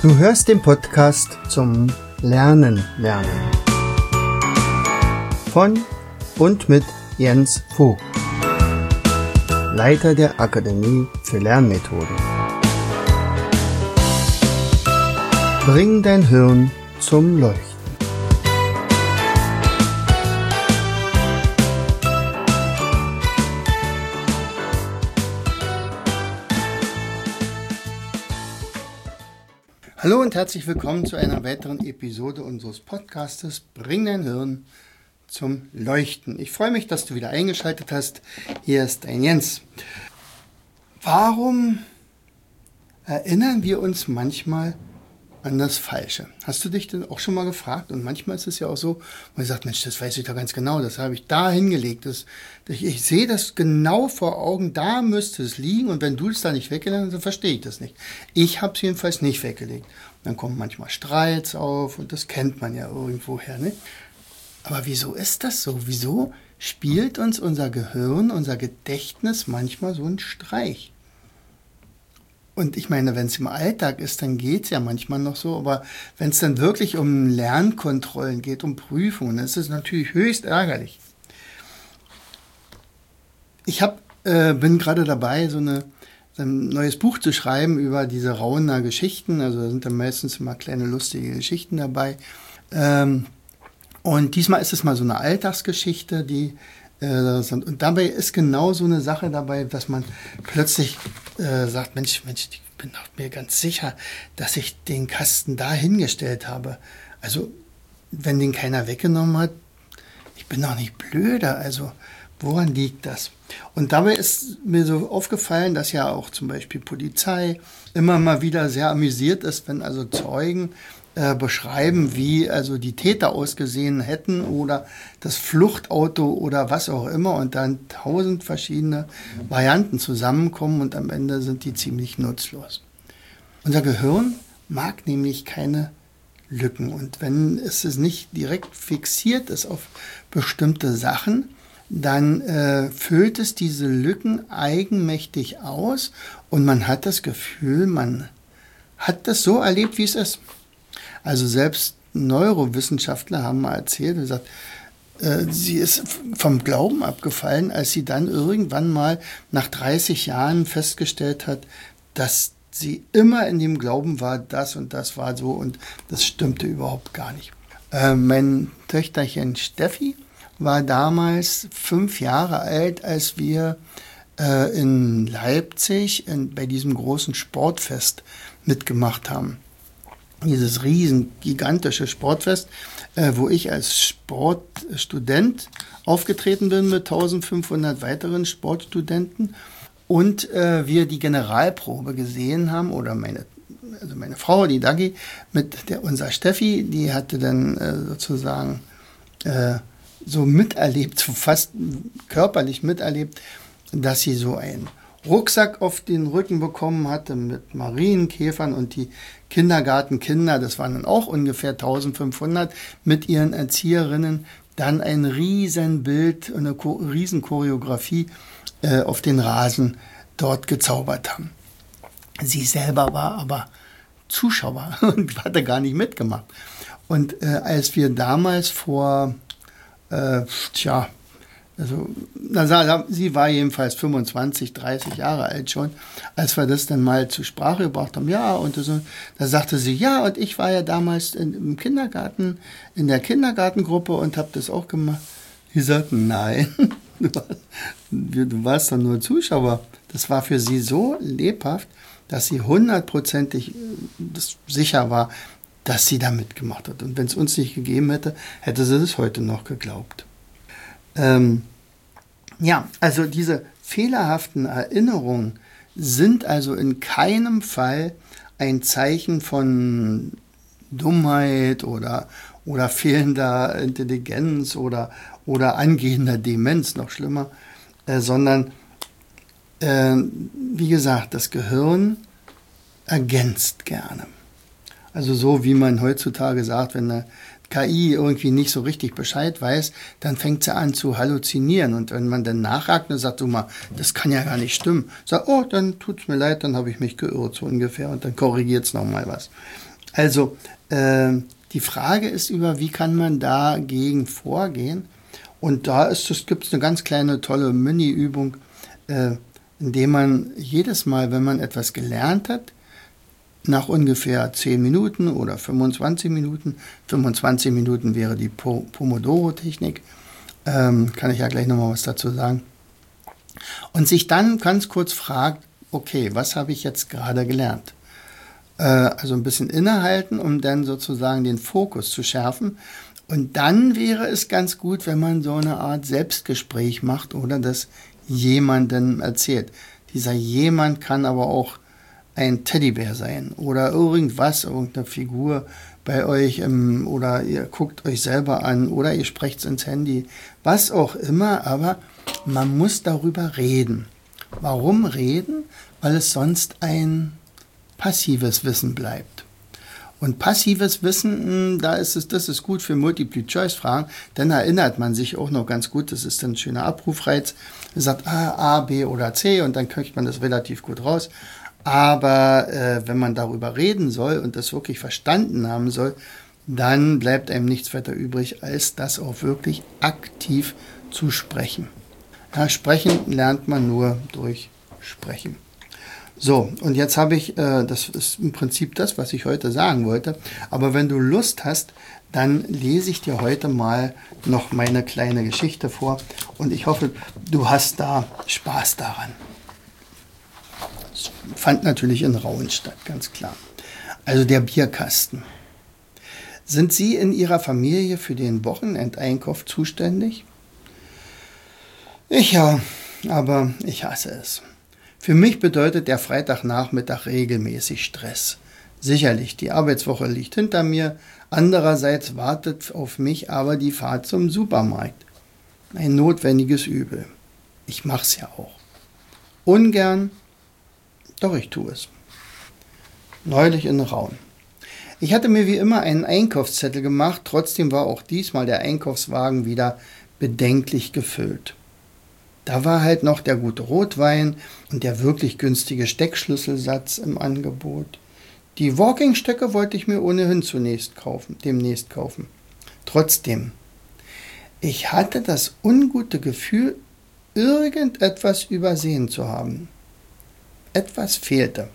Du hörst den Podcast zum Lernen. Von und mit Jens Vogt, Leiter der Akademie für Lernmethoden. Bring dein Hirn zum Leuchten. Hallo und herzlich willkommen zu einer weiteren Episode unseres Podcastes Bring dein Hirn zum Leuchten. Ich freue mich, dass du wieder eingeschaltet hast. Hier ist dein Jens. Warum erinnern wir uns manchmal an das Falsche? Hast du dich denn auch schon mal gefragt? Und manchmal ist es ja auch so, man sagt, Mensch, das weiß ich doch ganz genau, das habe ich da hingelegt. Ich sehe das genau vor Augen, da müsste es liegen und wenn du es da nicht weggelegt hast, dann verstehe ich das nicht. Ich habe es jedenfalls nicht weggelegt. Dann kommen manchmal Streits auf und das kennt man ja irgendwoher, ne? Aber wieso ist das so? Wieso spielt uns unser Gehirn, unser Gedächtnis manchmal so einen Streich? Und ich meine, wenn es im Alltag ist, dann geht es ja manchmal noch so, aber wenn es dann wirklich um Lernkontrollen geht, um Prüfungen, dann ist es natürlich höchst ärgerlich. Ich bin gerade dabei, so ein neues Buch zu schreiben über diese Rauner Geschichten, also da sind dann meistens immer kleine lustige Geschichten dabei. Und diesmal ist es mal so eine Alltagsgeschichte, und dabei ist genau so eine Sache dabei, dass man plötzlich sagt, Mensch, ich bin doch mir ganz sicher, dass ich den Kasten da hingestellt habe. Also, wenn den keiner weggenommen hat, ich bin doch nicht blöder, also woran liegt das? Und dabei ist mir so aufgefallen, dass ja auch zum Beispiel Polizei immer mal wieder sehr amüsiert ist, wenn also Zeugen beschreiben, wie also die Täter ausgesehen hätten oder das Fluchtauto oder was auch immer und dann 1000 verschiedene Varianten zusammenkommen und am Ende sind die ziemlich nutzlos. Unser Gehirn mag nämlich keine Lücken und wenn es nicht direkt fixiert ist auf bestimmte Sachen, dann füllt es diese Lücken eigenmächtig aus und man hat das Gefühl, man hat das so erlebt, wie es ist. Also selbst Neurowissenschaftler haben mal erzählt, gesagt, sie ist vom Glauben abgefallen, als sie dann irgendwann mal nach 30 Jahren festgestellt hat, dass sie immer in dem Glauben war, das und das war so und das stimmte überhaupt gar nicht. Mein Töchterchen Steffi war damals 5 Jahre alt, als wir in Leipzig bei diesem großen Sportfest mitgemacht haben. Dieses gigantische Sportfest, wo ich als Sportstudent aufgetreten bin mit 1500 weiteren Sportstudenten und wir die Generalprobe gesehen haben, oder meine Frau, die Dagi, unser Steffi, die hatte dann sozusagen so miterlebt, so fast körperlich miterlebt, dass sie so einen Rucksack auf den Rücken bekommen hatte mit Marienkäfern und die Kindergartenkinder, das waren dann auch ungefähr 1500 mit ihren Erzieherinnen, dann ein Riesenbild, eine Riesenchoreografie auf den Rasen dort gezaubert haben. Sie selber war aber Zuschauer und hatte gar nicht mitgemacht. Und als wir damals sie war jedenfalls 25, 30 Jahre alt schon, als wir das dann mal zur Sprache gebracht haben, da sagte sie, ja, und ich war ja damals im Kindergarten, in der Kindergartengruppe und habe das auch gemacht. Sie sagten, nein, du warst doch nur Zuschauer. Das war für sie so lebhaft, dass sie 100%ig sicher war, dass sie da mitgemacht hat. Und wenn es uns nicht gegeben hätte, hätte sie das heute noch geglaubt. Also diese fehlerhaften Erinnerungen sind also in keinem Fall ein Zeichen von Dummheit oder fehlender Intelligenz oder angehender Demenz, noch schlimmer, sondern wie gesagt, das Gehirn ergänzt gerne. Also so wie man heutzutage sagt, wenn eine KI irgendwie nicht so richtig Bescheid weiß, dann fängt sie an zu halluzinieren. Und wenn man dann nachhakt und sagt, das kann ja gar nicht stimmen, sagt, dann tut's mir leid, dann habe ich mich geirrt, so ungefähr, und dann korrigiert es nochmal was. Also die Frage ist wie kann man dagegen vorgehen? Und gibt es eine ganz kleine, tolle Mini-Übung, indem man jedes Mal, wenn man etwas gelernt hat, nach ungefähr 10 Minuten oder 25 Minuten, 25 Minuten wäre die Pomodoro-Technik, kann ich ja gleich nochmal was dazu sagen, und sich dann ganz kurz fragt, okay, was habe ich jetzt gerade gelernt? Also ein bisschen innehalten, um dann sozusagen den Fokus zu schärfen. Und dann wäre es ganz gut, wenn man so eine Art Selbstgespräch macht oder das jemandem erzählt. Dieser jemand kann aber auch ein Teddybär sein oder irgendeine Figur bei euch oder ihr guckt euch selber an oder ihr sprecht ins Handy, was auch immer, aber man muss darüber reden. Warum reden? Weil es sonst ein passives Wissen bleibt. Und passives Wissen, das ist gut für Multiple-Choice-Fragen, dann erinnert man sich auch noch ganz gut, das ist ein schöner Abrufreiz, man sagt A, B oder C und dann kriegt man das relativ gut raus. Aber wenn man darüber reden soll und das wirklich verstanden haben soll, dann bleibt einem nichts weiter übrig, als das auch wirklich aktiv zu sprechen. Ja, sprechen lernt man nur durch Sprechen. So, und jetzt habe ich, das ist im Prinzip das, was ich heute sagen wollte, aber wenn du Lust hast, dann lese ich dir heute mal noch meine kleine Geschichte vor und ich hoffe, du hast da Spaß daran. Das fand natürlich in Rauen statt, ganz klar. Also der Bierkasten. Sind Sie in Ihrer Familie für den Wochenendeinkauf zuständig? Ich ja, aber ich hasse es. Für mich bedeutet der Freitagnachmittag regelmäßig Stress. Sicherlich, die Arbeitswoche liegt hinter mir, andererseits wartet auf mich aber die Fahrt zum Supermarkt. Ein notwendiges Übel. Ich mach's ja auch. Ungern, doch ich tue es. Neulich in Raun. Ich hatte mir wie immer einen Einkaufszettel gemacht, trotzdem war auch diesmal der Einkaufswagen wieder bedenklich gefüllt. Da war halt noch der gute Rotwein und der wirklich günstige Steckschlüsselsatz im Angebot. Die Walking-Stöcke wollte ich mir ohnehin demnächst kaufen. Trotzdem, ich hatte das ungute Gefühl, irgendetwas übersehen zu haben. Etwas fehlte.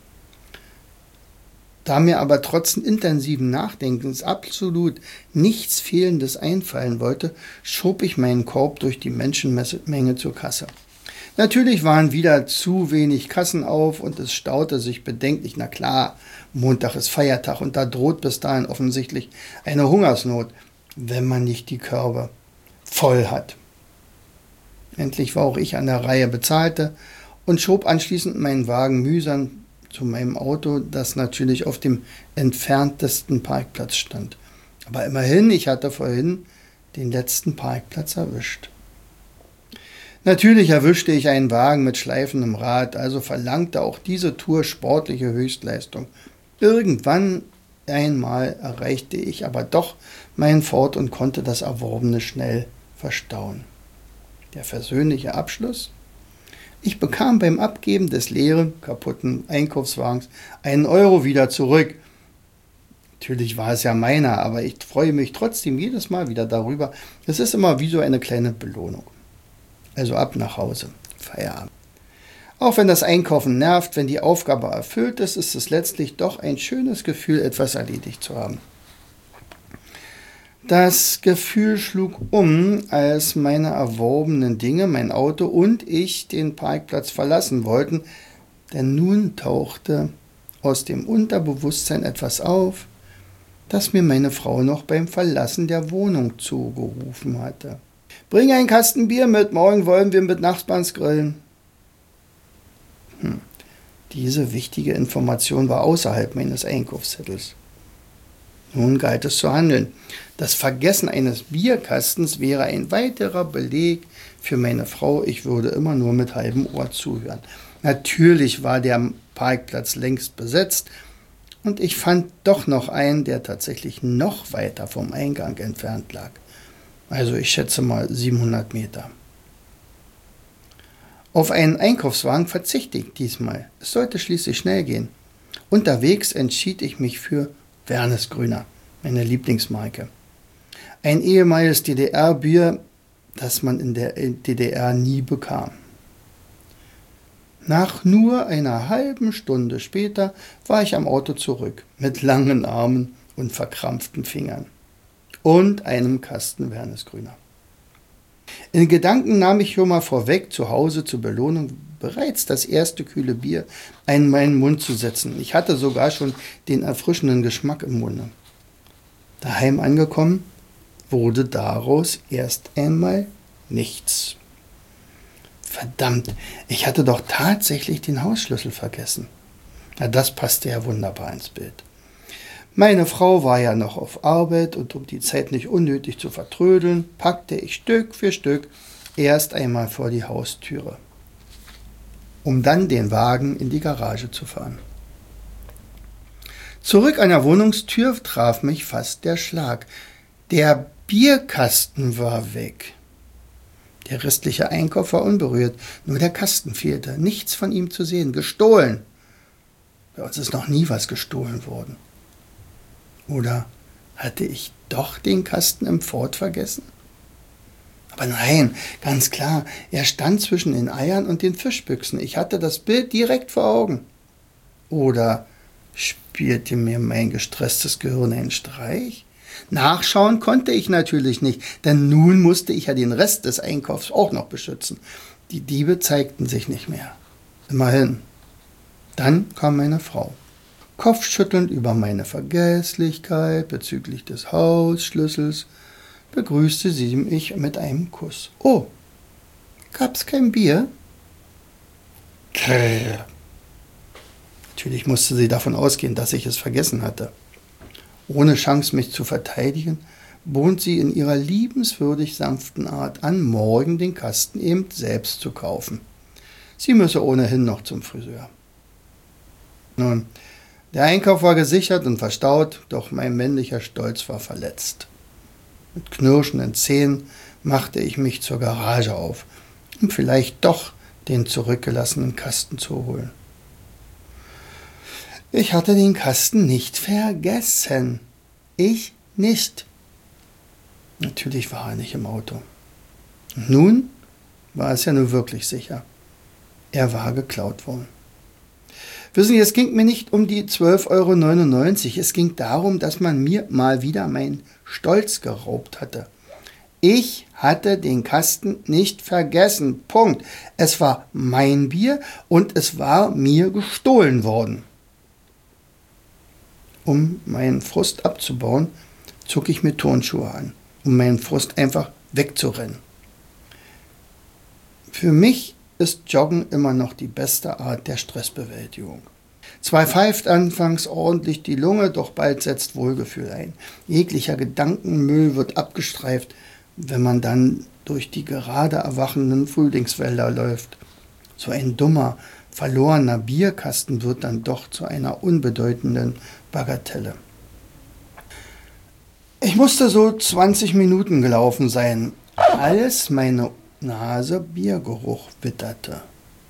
Da mir aber trotz intensiven Nachdenkens absolut nichts Fehlendes einfallen wollte, schob ich meinen Korb durch die Menschenmenge zur Kasse. Natürlich waren wieder zu wenig Kassen auf und es staute sich bedenklich. Na klar, Montag ist Feiertag und da droht bis dahin offensichtlich eine Hungersnot, wenn man nicht die Körbe voll hat. Endlich war auch ich an der Reihe, bezahlte und schob anschließend meinen Wagen mühsam zu meinem Auto, das natürlich auf dem entferntesten Parkplatz stand. Aber immerhin, ich hatte vorhin den letzten Parkplatz erwischt. Natürlich erwischte ich einen Wagen mit schleifendem Rad, also verlangte auch diese Tour sportliche Höchstleistung. Irgendwann einmal erreichte ich aber doch meinen Fort und konnte das Erworbene schnell verstauen. Der versöhnliche Abschluss? Ich bekam beim Abgeben des leeren, kaputten Einkaufswagens einen Euro wieder zurück. Natürlich war es ja meiner, aber ich freue mich trotzdem jedes Mal wieder darüber. Es ist immer wie so eine kleine Belohnung. Also ab nach Hause, Feierabend. Auch wenn das Einkaufen nervt, wenn die Aufgabe erfüllt ist, ist es letztlich doch ein schönes Gefühl, etwas erledigt zu haben. Das Gefühl schlug um, als meine erworbenen Dinge, mein Auto und ich den Parkplatz verlassen wollten, denn nun tauchte aus dem Unterbewusstsein etwas auf, das mir meine Frau noch beim Verlassen der Wohnung zugerufen hatte. Bring einen Kasten Bier mit, morgen wollen wir mit Nachbarns grillen. Diese wichtige Information war außerhalb meines Einkaufszettels. Nun galt es zu handeln. Das Vergessen eines Bierkastens wäre ein weiterer Beleg für meine Frau, ich würde immer nur mit halbem Ohr zuhören. Natürlich war der Parkplatz längst besetzt und ich fand doch noch einen, der tatsächlich noch weiter vom Eingang entfernt lag. Also ich schätze mal 700 Meter. Auf einen Einkaufswagen verzichte ich diesmal. Es sollte schließlich schnell gehen. Unterwegs entschied ich mich für Wernesgrüner, meine Lieblingsmarke. Ein ehemaliges DDR-Bier, das man in der DDR nie bekam. Nach nur einer halben Stunde später war ich am Auto zurück, mit langen Armen und verkrampften Fingern und einem Kasten Wernesgrüner. In Gedanken nahm ich schon mal vorweg, zu Hause zur Belohnung bereits das erste kühle Bier in meinen Mund zu setzen. Ich hatte sogar schon den erfrischenden Geschmack im Munde. Daheim angekommen, wurde daraus erst einmal nichts. Verdammt, ich hatte doch tatsächlich den Hausschlüssel vergessen. Na, das passte ja wunderbar ins Bild. Meine Frau war ja noch auf Arbeit und um die Zeit nicht unnötig zu vertrödeln, packte ich Stück für Stück erst einmal vor die Haustüre, um dann den Wagen in die Garage zu fahren. Zurück an der Wohnungstür traf mich fast der Schlag. Der Bierkasten war weg. Der restliche Einkauf war unberührt, nur der Kasten fehlte. Nichts von ihm zu sehen. Gestohlen. Bei uns ist noch nie was gestohlen worden. Oder hatte ich doch den Kasten im Ford vergessen? Aber nein, ganz klar, er stand zwischen den Eiern und den Fischbüchsen. Ich hatte das Bild direkt vor Augen. Oder spielte mir mein gestresstes Gehirn einen Streich? Nachschauen konnte ich natürlich nicht, denn nun musste ich ja den Rest des Einkaufs auch noch beschützen. Die Diebe zeigten sich nicht mehr. Immerhin. Dann kam meine Frau. Kopfschüttelnd über meine Vergesslichkeit bezüglich des Hausschlüssels begrüßte sie mich mit einem Kuss. Oh, gab's kein Bier? Natürlich musste sie davon ausgehen, dass ich es vergessen hatte. Ohne Chance, mich zu verteidigen, bot sie in ihrer liebenswürdig sanften Art an, morgen den Kasten eben selbst zu kaufen. Sie müsse ohnehin noch zum Friseur. Nun, der Einkauf war gesichert und verstaut, doch mein männlicher Stolz war verletzt. Mit knirschenden Zähnen machte ich mich zur Garage auf, um vielleicht doch den zurückgelassenen Kasten zu holen. Ich hatte den Kasten nicht vergessen. Ich nicht. Natürlich war er nicht im Auto. Und nun war es ja nur wirklich sicher. Er war geklaut worden. Wissen Sie, es ging mir nicht um die 12,99 €. Es ging darum, dass man mir mal wieder meinen Stolz geraubt hatte. Ich hatte den Kasten nicht vergessen. Punkt. Es war mein Bier und es war mir gestohlen worden. Um meinen Frust abzubauen, zog ich mir Turnschuhe an, um meinen Frust einfach wegzurennen. Für mich ist Joggen immer noch die beste Art der Stressbewältigung. Zwar pfeift anfangs ordentlich die Lunge, doch bald setzt Wohlgefühl ein. Jeglicher Gedankenmüll wird abgestreift, wenn man dann durch die gerade erwachenden Frühlingswälder läuft. So ein dummer, verlorener Bierkasten wird dann doch zu einer unbedeutenden Bagatelle. Ich musste so 20 Minuten gelaufen sein, als meine Nase Biergeruch witterte.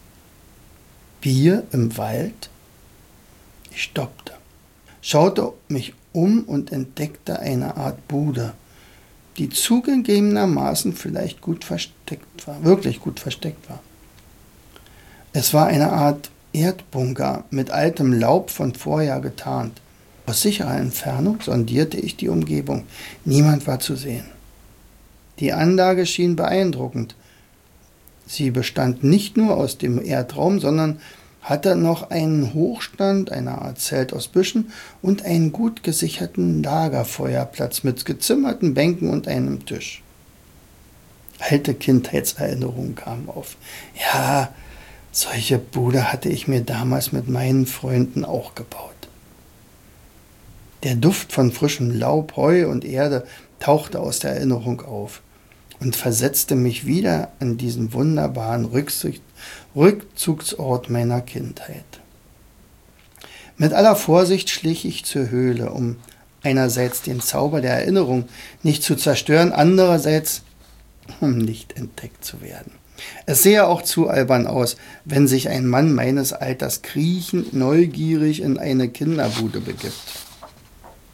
Bier im Wald? Ich stoppte, schaute mich um und entdeckte eine Art Bude, die zugegebenermaßen vielleicht gut versteckt war, wirklich gut versteckt war. Es war eine Art Erdbunker mit altem Laub von Vorjahr getarnt. Aus sicherer Entfernung sondierte ich die Umgebung. Niemand war zu sehen. Die Anlage schien beeindruckend. Sie bestand nicht nur aus dem Erdraum, sondern hatte noch einen Hochstand, eine Art Zelt aus Büschen und einen gut gesicherten Lagerfeuerplatz mit gezimmerten Bänken und einem Tisch. Alte Kindheitserinnerungen kamen auf. Ja, solche Bude hatte ich mir damals mit meinen Freunden auch gebaut. Der Duft von frischem Laub, Heu und Erde tauchte aus der Erinnerung auf und versetzte mich wieder an diesen wunderbaren Rückzugsort meiner Kindheit. Mit aller Vorsicht schlich ich zur Höhle, um einerseits den Zauber der Erinnerung nicht zu zerstören, andererseits um nicht entdeckt zu werden. Es sehe auch zu albern aus, wenn sich ein Mann meines Alters kriechend neugierig in eine Kinderbude begibt.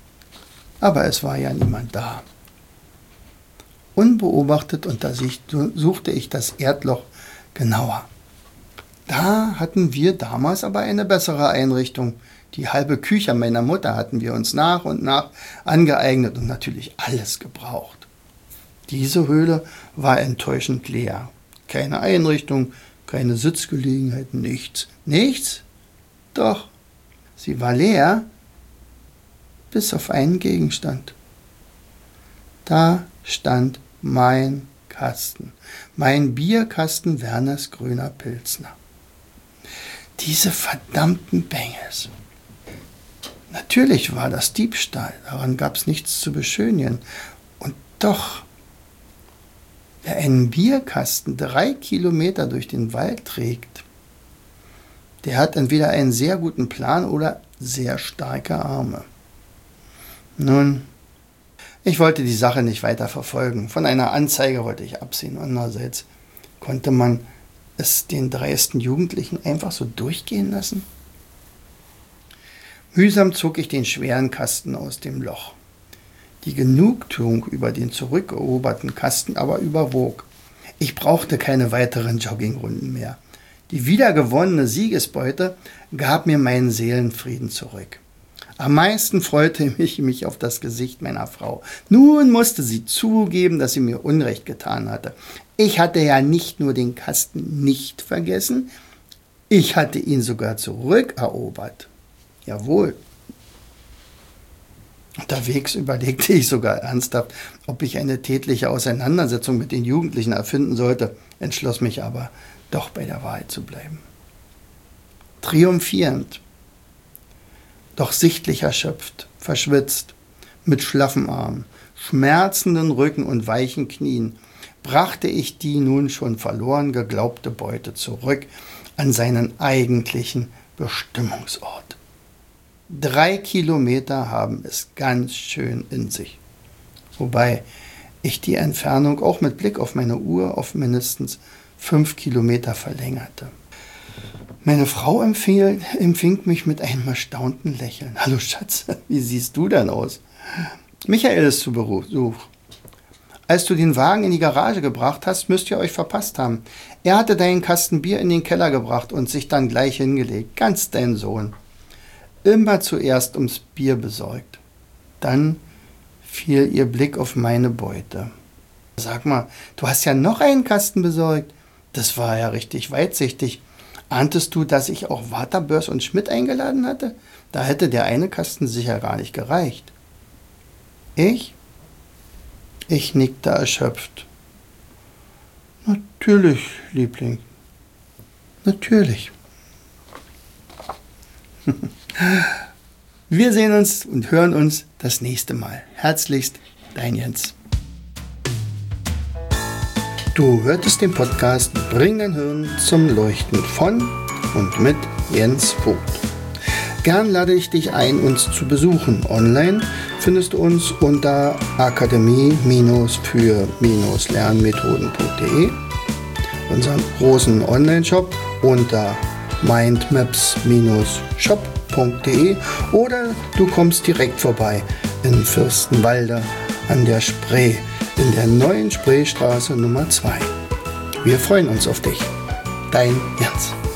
Aber es war ja niemand da. Unbeobachtet untersuchte ich das Erdloch genauer. Da hatten wir damals aber eine bessere Einrichtung. Die halbe Küche meiner Mutter hatten wir uns nach und nach angeeignet und natürlich alles gebraucht. Diese Höhle war enttäuschend leer. Keine Einrichtung, keine Sitzgelegenheit, nichts. Nichts? Doch, sie war leer, bis auf einen Gegenstand. Da stand mein Kasten, mein Bierkasten Werners Grüner Pilsner. Diese verdammten Bengels. Natürlich war das Diebstahl, daran gab es nichts zu beschönigen. Und doch, wer einen Bierkasten 3 Kilometer durch den Wald trägt, der hat entweder einen sehr guten Plan oder sehr starke Arme. Nun, ich wollte die Sache nicht weiter verfolgen. Von einer Anzeige wollte ich absehen. Andererseits konnte man es den dreisten Jugendlichen einfach so durchgehen lassen? Mühsam zog ich den schweren Kasten aus dem Loch. Die Genugtuung über den zurückeroberten Kasten aber überwog. Ich brauchte keine weiteren Joggingrunden mehr. Die wiedergewonnene Siegesbeute gab mir meinen Seelenfrieden zurück. Am meisten freute ich mich auf das Gesicht meiner Frau. Nun musste sie zugeben, dass sie mir Unrecht getan hatte. Ich hatte ja nicht nur den Kasten nicht vergessen, ich hatte ihn sogar zurückerobert. Jawohl. Unterwegs überlegte ich sogar ernsthaft, ob ich eine tätliche Auseinandersetzung mit den Jugendlichen erfinden sollte, entschloss mich aber, doch bei der Wahrheit zu bleiben. Triumphierend, doch sichtlich erschöpft, verschwitzt, mit schlaffen Armen, schmerzenden Rücken und weichen Knien, brachte ich die nun schon verloren geglaubte Beute zurück an seinen eigentlichen Bestimmungsort. 3 Kilometer haben es ganz schön in sich. Wobei ich die Entfernung auch mit Blick auf meine Uhr auf mindestens 5 Kilometer verlängerte. Meine Frau empfing mich mit einem erstaunten Lächeln. Hallo Schatz, wie siehst du denn aus? Michael ist zu Besuch. Als du den Wagen in die Garage gebracht hast, müsst ihr euch verpasst haben. Er hatte deinen Kasten Bier in den Keller gebracht und sich dann gleich hingelegt. Ganz dein Sohn. Immer zuerst ums Bier besorgt. Dann fiel ihr Blick auf meine Beute. Sag mal, du hast ja noch einen Kasten besorgt. Das war ja richtig weitsichtig. Ahntest du, dass ich auch Waterbörs und Schmidt eingeladen hatte? Da hätte der eine Kasten sicher gar nicht gereicht. Ich nickte erschöpft. Natürlich, Liebling. Natürlich. Wir sehen uns und hören uns das nächste Mal. Herzlichst, dein Jens. Du hörtest den Podcast Bring dein Hirn zum Leuchten von und mit Jens Vogt. Gern lade ich dich ein, uns zu besuchen. Online findest du uns unter akademie-für-lernmethoden.de, unseren großen Online-Shop unter mindmaps-shop.de oder du kommst direkt vorbei in Fürstenwalde an der Spree, in der neuen Spreestraße Nummer 2. Wir freuen uns auf dich. Dein Jens.